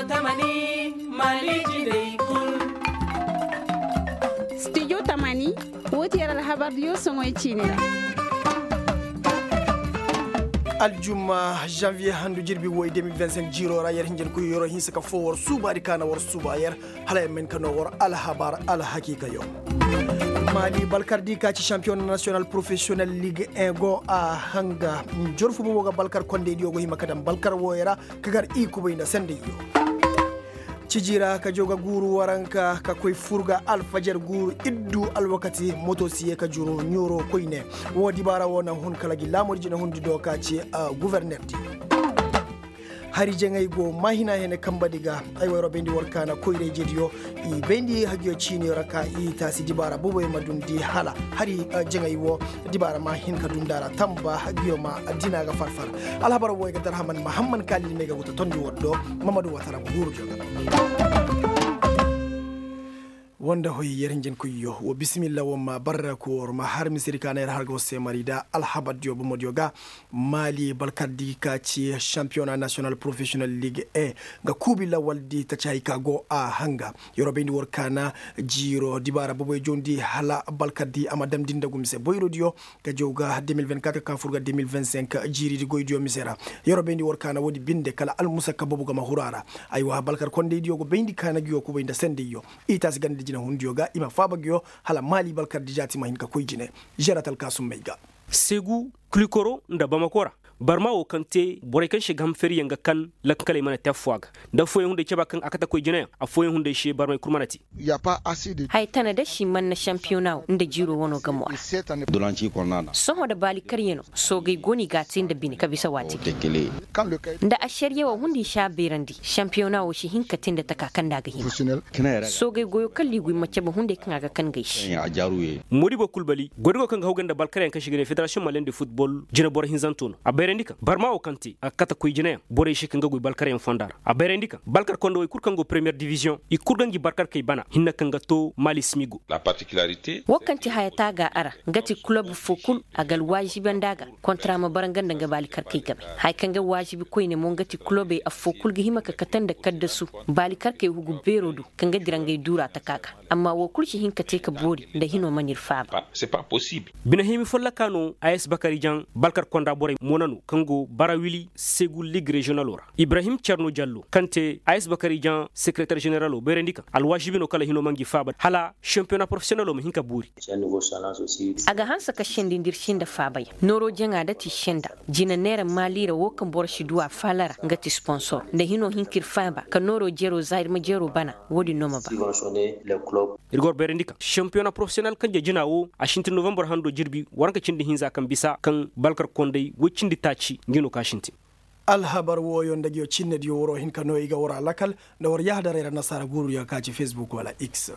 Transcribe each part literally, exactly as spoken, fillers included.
tamani mali jidai kul studio tamani woti yara habar yo songoy chinira aljuma janvier handu jirbi woy deux mille vingt-cinq jiro ra yer hinjen ko yoro hinsa ka fo wor subari kana wor suba yer hala men kano wor al habar al hakika yo Mali Balkar di ka ci champion national professionnel ligue un go a hanga jorfu bo ga Balkar konde di go hima kadam Balkar woyera kagar i ko bayna sende yo cijira ka joga guru waranka ka koy furga alfajar guru iddu alwakati moto siye ka juro nyoro koyne wodi bara wona hun kala gi lamorji na hundi do ka ci gouverneur di hari jengay go mahina hene kamba diga ay wayro bendi workana koyre jediyo i bendi hagiyo chini raka i tasi dibara bobo e madundi hala hari jengay wo dibara ma hin ka dundara tamba hagiyo ma adina ga farfar alhabara wo ga darhaman muhammad kalil mega wuta tondi woddo mamadou watara guru joga wanda hoyi yerin ko yo wo bismillah wo ma barako ma har misiri kana har go se marida alhabad yo mo dioga Mali Balkar di ka ci championnat national professionnel ligue un ga kubi la waldi ta chay ka go a hanga yoro bendi wor kana jiro dibara boboy jondi hala Balkar di amadam dinda gum se boyro dio ga joga deux mille vingt-quatre ka furga deux mille vingt-cinq jiri di goydio misera yoro bendi wor kana wodi binde kala al musaka bobu ga ma hurara aywa Balkar konde dio go bendi kana giyo ko bendi sende yo itas gande hundioga ima fabagyo hala Mali Balkar dijati mahinka koyjine jeratal kasum meiga segu klikoro nda bamakora barma o kante bore kan shigam feri yanga kan lakkale mana tafwaga da foyen hunde ceba kan akata koy jine a foyen hunde she barma kurmanati ya pa acide hay tana da shi man na championnat inda jiro wono gamo dolanci kornana so da bali karyeno so gai goni gatin da bini ka bisa wati tekele kan le kai da ashariye wa hunde sha berandi championnat o shi hinkatin da takakan daga hima so gai goyo kalli gui mace ba hunde kan aga kan gaishi ya jaruye modibo kulbali godigo kan hawganda balkaren kan shigene federation malen de football jina bor hinzantono a berendika barma o kanti a kata koy jine bore shi kan gui balkaren fondar a berendika balkar kondo e kurkango première division e kurgangi barkar kay bana hinna kan gato Mali smigo la particularité wakanti hayata ga ara ngati club fokul agal wajibi ndaga kontra ma baranganda ga balikar kai gabe hay kan ga wajibi koy ne mo ngati club e afokul ga hima ka katan da kadda su balikar kai hugu berodu kan ga dirangay dura ta kaka amma wo kulshi hinka te ka bori da hino manir faba c'est pas possible bina himi folla kano AS Bakari Jan balkar konda bore monanu kango barawili segu ligue régional ora Ibrahim Cherno Diallo kante AS Bakari Jan secrétaire général o berendika alwajibi no kala hino mangi faba hala championnat professionnel o mo hinka buri aga hansa ka shindin dirshin da faba noro janga da ti shinda jina nera malira wo kan bor shi duwa falara ngati sponsor da hino hinkir faba ka noro jero zair ma jero bana wodi noma ba irgor berendika championnat professionnel kan jina wo a shinti november hando jirbi waranka cindi hinza kan bisa kan balkar kondai wuccindi taci ngino ka shinti alhabar woyo ndagio cinne di woro hin kano iga wora lakal da war yahdare nasara guru ya kaci Facebook wala X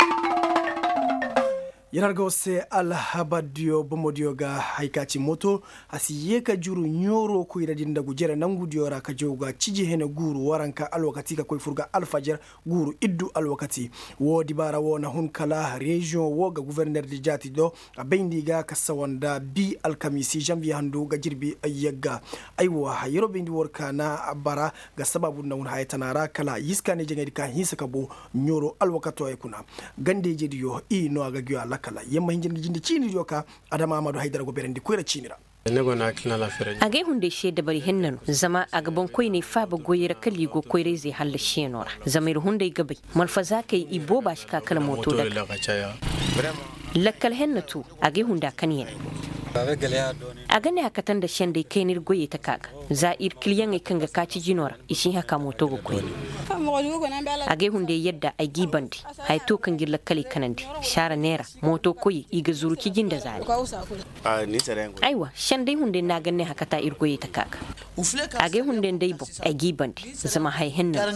yarargo se alhabadio bomodio ga haikaci moto asi yeka juru nyoro ko ira dinda gujere nangu diora ka joga ciji hene guru waranka alwakati ka koy furga alfajar guru iddu alwakati wodi bara wona hun kala region woga gouverneur di jati do abendiga ka sawanda bi alkamisi janvier handu ga jirbi ayyaga aywa hayro bendi workana bara ga sababu na hun haytanara kala yiskane jengedi ka hisaka bo nyoro alwakato e kuna gande jediyo i no aga gyo kala yamma hinjin jindi chini yoka adama amadu haidara go berendi koyra chinira nego na kina la fere age hunde she da bari hennanu zama aga bon koy ne fa ba goyira kali go koyre zai halle shenora zamir hunde gabai malfaza kai ibo ba shi kakala moto da lakkal hennatu age hunda kaniya a gane hakatan da shan dai kai nirgoye ta kaka za'ir kiliyan ai kanga kaci jinora ishin haka moto go koy a gai hunde yadda a gibandi hay to kan gilla kali kanandi shara nera moto koyi iga zuruki ginda zari aiwa shan dai hunde na ganne hakata irgoye ta kaka a gai hunde dai bo a gibandi zama hay henna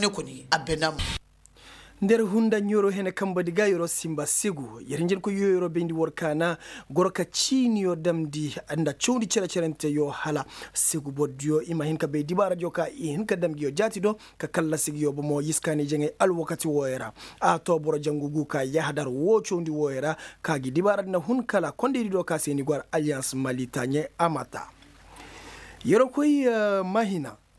nder hunda nyoro hene kamba diga yoro simba segu yerinjin ko yoro bendi workana gorka chini yo damdi anda choundi chere cherente yo hala segu boddio ima hin ka be dibara joka hin ka damdi yo jati do ka kala sigi yo bomo yiskani jenge al wakati woyera a to boro jangugu ka yahdar wo choundi woyera ka gi dibara na hun kala konde do ka seni gwar alliance malitanye amata yoro koy uh, mahina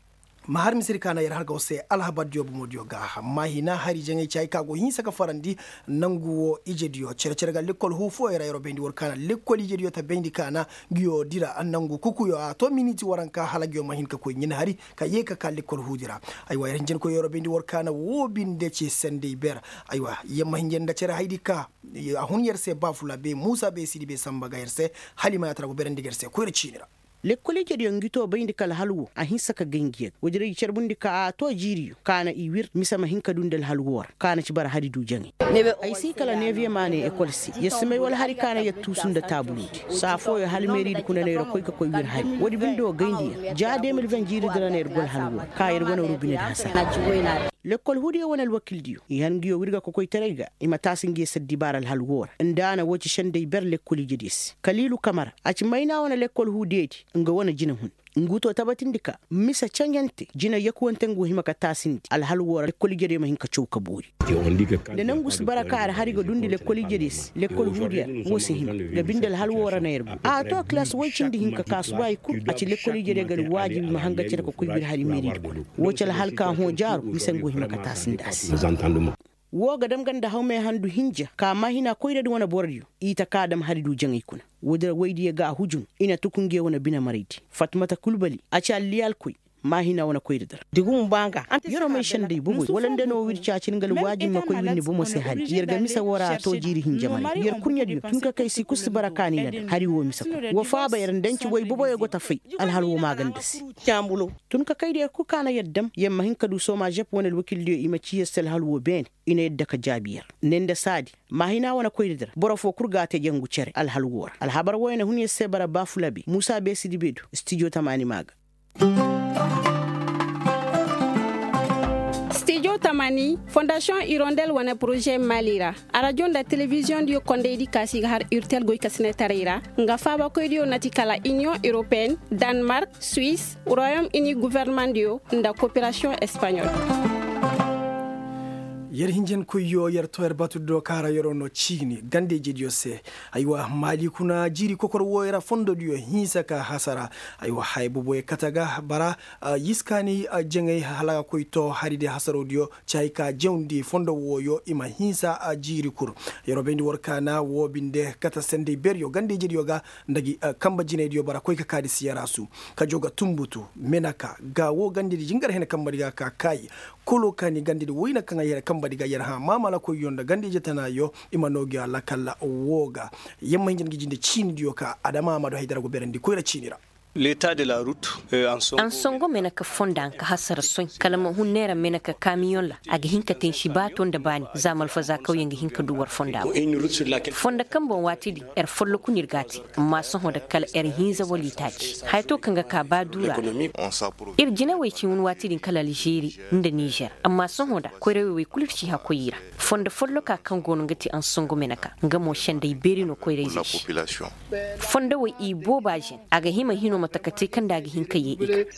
mahar misiri kana yar harga wose alhabar dio bu modio ga mahina hari jangai chai ka go hin saka farandi nanguwo ije dio cere cere ga lekol hu fo era yoro bendi wor kana lekol ije dio ta bendi kana giyo dira annangu kukuyo a to miniti waranka halagyo mahin ka ko nyin hari ka ye ka ka lekol hu dira aywa yar jin ko yoro bendi wor kana wo binde ci sende ber aywa yamma hin da cere haidi ka a hun yerse bafula be musa be sidi be samba ga yerse halima ya tara go berende gerse ko ircinira lekkoli jadi ngito bayndi kala halwo a hinsa ka gengiye wajire cerbundi ka to jiri kana i wir misama hinka dundal halwor kana ci bar hadi du jangi ay si kala neviye mane école si yesme wala hari kana ya tusunda tabuluti safo ya halmeri di kunane ro koy ka koy wir hari wadi bindo gengiye ja deux mille vingt jiri dana gol halwo ka yer wona rubine hasa lekkol hudi wona al wakil diyo yan giyo wirga ko koy terega ima tasingi seddi baral halwor ndana woci shende ber lekkoli jedis kalilu kamara aci mayna wona lekkol hudeti nga wona jina hun nguto tabatindika misa changante jina yakuwante ngu himaka tasindi al halwora lekkoli jede ma hinka chowka buri de nangus baraka ar harigo dundi lekkoli jedis lekkol hudiya wosi him de bindal halwora na yerbu a to class wochindi hinka kasbay ku aci lekkoli jede gal wajibi ma hanga cere ko kulbir hari meri wocal halka ho jaru misangu himaka tasindi as wo gadam ganda hawme handu hinja ka mahina koyre wona bordio ita kadam haridu jangi kuna wodar waydi ga hujun ina tukunge wona bina mariti fatmata kulbali acha liyal koy mahina wona koyre dar digum banga yoro mai shande bubu walande no wircha cingal wajin ma koy winni bumo se hari yerga misa wora to jiri hinja man yer kunya dio tunka kai si kus barakani da hari wo misa wo fa ba yer danci way bubo yego tafai al halwo magandasi tambulo tunka kai de ku kana yaddam yemma hinka du soma jep wona wakil dio ima ci yesel halwo ben ina yadda ka jabiyar nenda sadi mahina wona koyre dar boro fo kurga te jangu cere al halwo al habar wayna hunye se bara bafulabi musa be sidi bedu studio tamani maga Studio Tamani, Fondation Hirondelle wana projet Malira. A radio da télévision dio konde di kasi har urtel goy kasine tarira. Nga faba ko dio natikala Union Européenne, Danemark, Suisse, Royaume-Uni gouvernement dio nda coopération espagnole. yer hinjen ko yo yer to er batu do kara yoro no chini gande jedio se aywa mali kuna jiri kokor woyra fondo dio hinsa ka hasara aywa haybu boy kataga bara uh, yiskani uh, jengay hala ko to haride hasaro dio chaika jewndi fondo woyo ima hinsa uh, jiri kur yoro bendi workana wo binde kata sende beryo gande jedio ga ndagi uh, kamba jine dio bara ko ka kadi siyarasu ka joga tumbutu menaka ga wo gande jingar hen kamba diga ka kai kolo kani gande woyna kan yere kamba diga yar ha mama la ko yonda gande jetana yo imanogi ala kala woga yemma ngin gijinde chini dio ka adama amado haydara go berendi ko ira chinira l'état de la route euh, en songo an songo menaka fondan ka hasar son kalama hunnera menaka camion la aga hinka ten shibato nda bani zamal faza kauyen hinka duwar fonda fonda kambo watidi er follo kunir gati amma son hoda kala er hinza wali taci hayto kanga ka badura ir jina wai ci won watidi kala Algeria nda Niger amma son hoda ko rewe wai kulirci hakoyira fonda follo ka kan gonu ngati an songo menaka ngamo shande berino ko reji fonda wai ibo baje aga hima hino matakati kan da ga hinka ye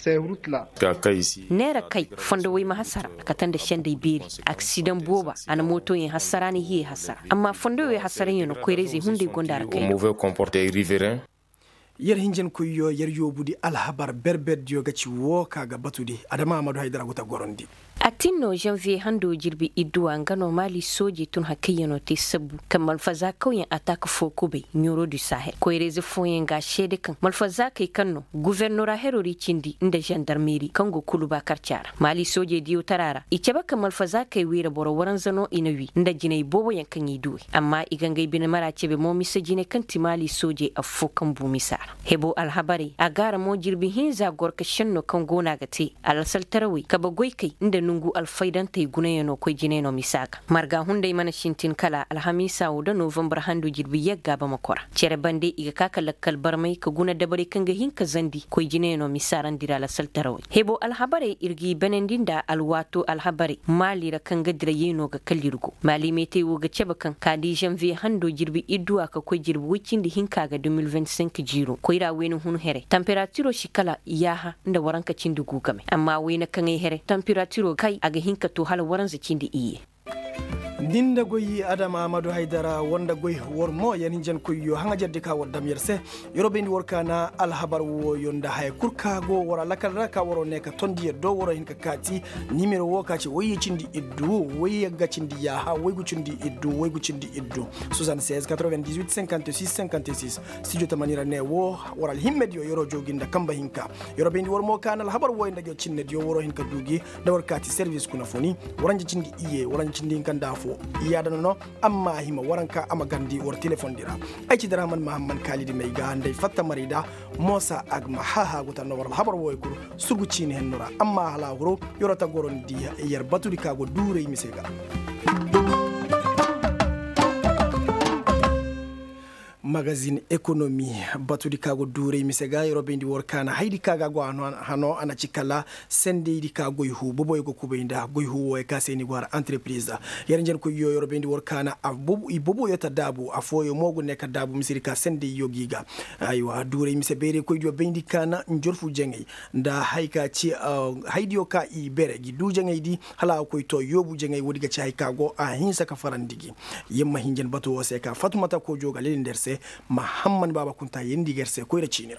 ika nera kai fonda wai mahasara katan da shande beri accident boba ana moto yin hasara ne hi hasara amma fonda wai hasara yin ko reji hunde gondar kai mauvais comporter riverain yer hinjen ko yo yer yobudi alhabar berber dio gaci wo kaga batudi adama amadu haydara guta gorondi atinno janvier hando jirbi idduwa ngano mali soji tun hakiyano te sabu kamal faza kauyen attaque fo kube nyoro du sahel ko ereze foyen ga shede kan mal faza kai kanno gouverneur herori cindi inda gendarmerie kango kuluba karchara mali soji diyo tarara iceba kamal faza kai wira boro waran zano inawi inda jinai bobo yankan yiduwe amma igangai bin mara cebe mo misajine kanti mali soji afo kan bu misara hebo alhabari agara mo jirbi hinza gorka shanno kan gona gate alasal tarawi kabagoi kai inda nungu alfaidan tay gunayano koy jineno misaka marga hunde mana shintin kala alhamisa o da november handu jirbi yagga ba makora cere bande iga kaka lakkal barmai ka guna dabare kanga hinka zandi koy jineno misaran dira la saltarawi hebo alhabare irgi benendinda alwato alhabare mali ra kanga dira yeno ga kallirgo mali mete wo ga ceba kan kadi janvier handu jirbi idduwa ka koy jirbi wicindi hinka ga deux mille vingt-cinq jiro koy ra wenu hun here temperature shikala yaha nda waranka cindu gugame amma wena kan here temperature kai aga hinka to hala waran zakin da iye dinda goyi adama amadou haydara wonda goy wormo yani jan koyo hanga jadde ka wadam yerse yorobe ni workana alhabar wo yonda hay kurkago wora lakal ka woro ne ka tondi do woro hin ka kati numero wo ka ci woyi cindi iddu woyi gacindi ya ha woyi gucindi iddu woyi gucindi iddu soixante-seize quatre-vingt-dix-huit cinquante-six cinquante-six studio tamanira ne wo wora himmed yo yoro joginda kamba hinka yorobe ni wormo kana alhabar wo yonda cinne dio woro hin ka dugi da warkati service kuna foni woranje cindi iye woranje cindi kanda fo yadano amma hima waranka ama gandi war telephone dira aici daraman mahamman kalidi mai ga handai fatta marida mosa agma haha gutan war habar woy kur surguci ne hennura amma hala huro yorata goron di yar baturi kago dure misega magazine economy batudi kago dure misega yorobe ndi workana haydi kaga go hano ana cikala sende di kago yu boboy go kubenda go yu e kaseni gwar entreprise yaren jen ko yo yorobe ndi workana abubu ibobo yota dabu afoyo mogu ne ka dabu misirika sende yogiga aywa dure mise bere ko yo bendi kana njorfu jengay nda hayka ci uh, haydi yo ka i bere gi du jengay di hala ko to yobu jengay wodiga ci hayka go a hinsa ka farandigi yemma hinjen bato wose ka fatumata ko joga lelen derse Muhammad Baba Kunta yendi gerse ko ira cinira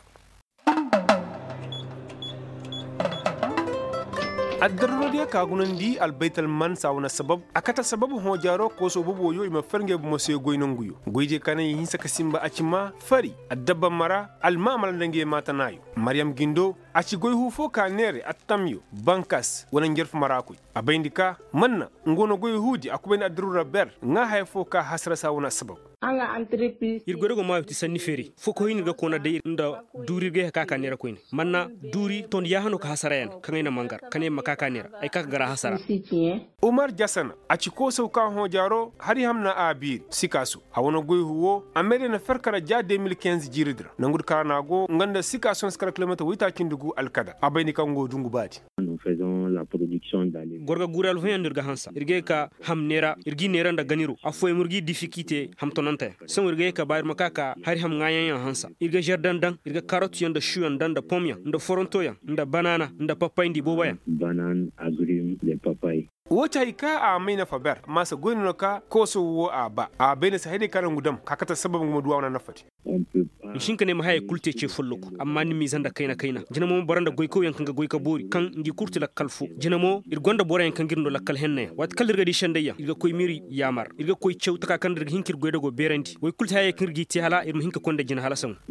addarrodiya kagunandi albaital man sawna sabab akata sababu ho jaro ko so bobo yo ima ferge mo se goynonguyo goyje kana yin saka simba acima fari addabba mara alma mal dange mata nayo maryam gindo aci goyhu fo ka nere attamyo bankas wona ngerf marakuy abayndika manna ngono goyhudi akubeni adrura ber nga hay fo ka hasra sawna sabab anga entreprise irgore go mawti sanni feri foko hini ga kona de nda duri ge ka ka nera koyni manna duri ton yahano ka hasara yan kangena mangar kane makaka nera ay ka gara hasara umar jasana aci ko so ka ho jaro hari hamna abir sikasu hawono goyhuwo amere na ferkara ja deux mille quinze jiridra nangud kana go nganda sikasu skara kilometer wita kindugu alkada abayni kango dungu bati nous faisons la production d'aliments gorga gural hoyandir ga hansa irge ka hamnera irgi nera nda ganiru afoy murgi difficulté hamtonante son irge ka bayar makaka hari ham ngayan hansa irge jardin dan irge carotte yanda chuan dan da pomia nda foronto ya nda banana nda papay ndi bobaya banane agrumes les papayes wota ika a maina faber masa goyno ka ko so wo aba a bene sa hede karan gudam kakata sababu mu duwa na fati shinka ne mahaye kulte ce fulluko amma ni mi zanda kaina kaina jinamo baranda goyko yankan ga goyka bori kan ngi kurti la kalfu jinamo ir gonda bora yankan girno la kal henne wat kal irga di shandaya irga koy miri yamar irga koy cewta ka kan irga hinkir goyda go berandi goy kulte haye kirgi ti hala ir hinka konda jina hala san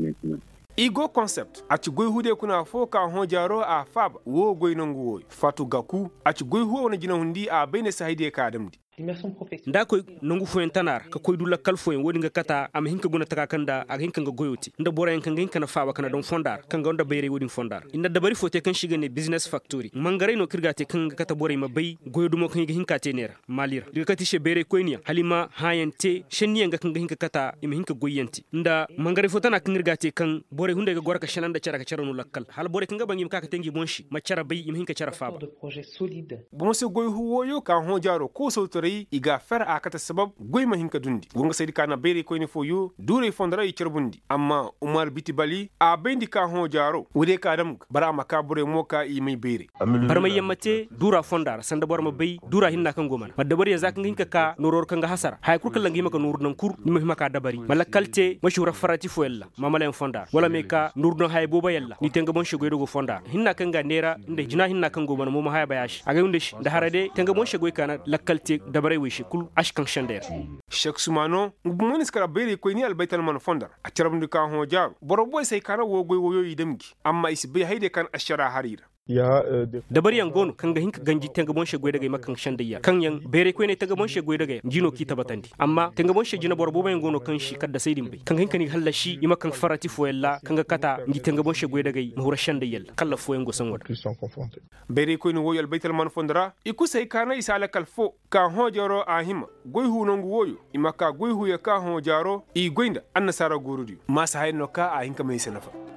Igo concept aci goy hude kuna fo ka hon jaro a fab wo goy nongo wo fatu gaku aci goy huwa wona jina hundi a bene sahide ka adamdi nda koy nongu foyen tanar ka koy dula kal foyen wodi nga kata am hinka guna taka kanda ak hinka nga goyoti nda bora en kanga hinka na faaba kana don fondar kanga onda bayre wodi fondar inda dabari fote kan shiga ne business factory mangare no kirgate kanga kata bora ma bay goyodumo kan hinka tenera malira diga kati she bere koyniya halima hayante shenniya nga kanga hinka kata im hinka goyanti nda mangare fotana kan kirgate kan bore hunde ga gorka shananda cara ka cara no lakkal hal bore kanga bangi ka tengi bonshi ma cara bay im hinka cara faaba bon se goy huwo yo ka hon jaro ko so iga fer a kata sabab goy ma hinka dundi gonga saydi kana bere ko ni fo yo dure fondara yi cerbundi amma umar biti bali a bendi ka ho jaro wude ka dam bara maka bure moka yi mai bere barma yemmate dura fondara sanda borma bay dura hinna kan goman madda bari zak hinka ka noror kan ga hasara hay kur kala ngi maka nur nan kur ni maka dabari mala kalte mashura farati fo yalla mamala en fondar wala me ka nur don hay boba yalla ni tenga bon shegoy dogo fondar hinna kan ga nera inde jina hinna kan goman mo ma hay bayash aga unde da harade tenga bon shegoy kana lakalte dabare wishi kul ashkan shander shek sumano ngumoni skara bere ko ni albaital man fondar a tarabndu ka ho jaru boro boy sai kana wo goy wo yi demgi amma isi be hayde kan ashara harira ya dabari yan gono kanga hinka ganji tenga bon shegoy daga makan shandayya kan yan bere ko ne tenga bon shegoy daga jino ki tabatandi amma tenga bon shejina boro boba yan gono kan shi kadda saidin bai kan hinka ni halla shi ima kan farati fo yalla kanga kata ngi tenga bon shegoy daga mahura shandayya kala fo yan go san wada bere ko ni woyal baital man fondara iku sai kana isala kalfo ka ho jaro ahima goy hu nongu woyo ima ka goy hu ya ka ho jaro i goinda annasara gorudi masa hayno ka a hinka mai sanafa